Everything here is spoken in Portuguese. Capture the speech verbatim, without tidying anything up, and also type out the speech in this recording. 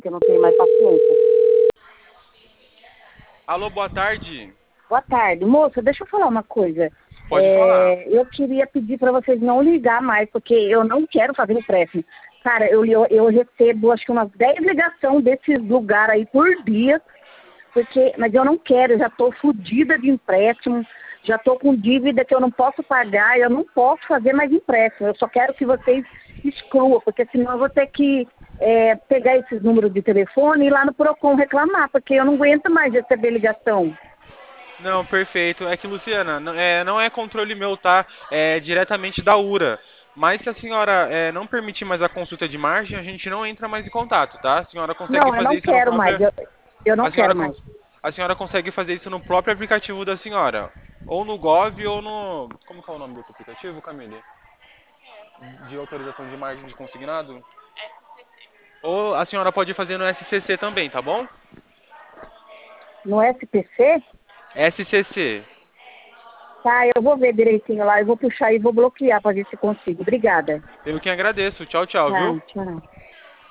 que eu não tenho mais paciência. Alô, boa tarde. Boa tarde. Moça, deixa eu falar uma coisa. Pode falar. É, eu queria pedir para vocês não ligar mais, porque eu não quero fazer empréstimo. Cara, eu, eu, eu recebo acho que umas dez ligações desses lugares aí por dia, porque, mas eu não quero, eu já estou fodida de empréstimo, já estou com dívida que eu não posso pagar, eu não posso fazer mais empréstimo. Eu só quero que vocês excluam, porque senão eu vou ter que é, pegar esses números de telefone e ir lá no Procon reclamar, porque eu não aguento mais receber ligação. Não, perfeito. É que, Luciana, não é, não é controle meu, tá? É diretamente da URA. Mas se a senhora é, não permitir mais a consulta de margem, a gente não entra mais em contato, tá? A senhora consegue Não, eu fazer não isso no quero mais, próprio... eu, eu não A senhora, quero mais. cons- a senhora consegue fazer isso no próprio aplicativo da senhora. Ou no Gov ou no... Como que é o nome desse aplicativo, Camille? De autorização de margem de consignado? Ou a senhora pode fazer no S C C também, tá bom? No S P C? S C C. Tá, eu vou ver direitinho lá, eu vou puxar e vou bloquear para ver se consigo. Obrigada. Eu que agradeço. Tchau, tchau, Tá, viu? tchau.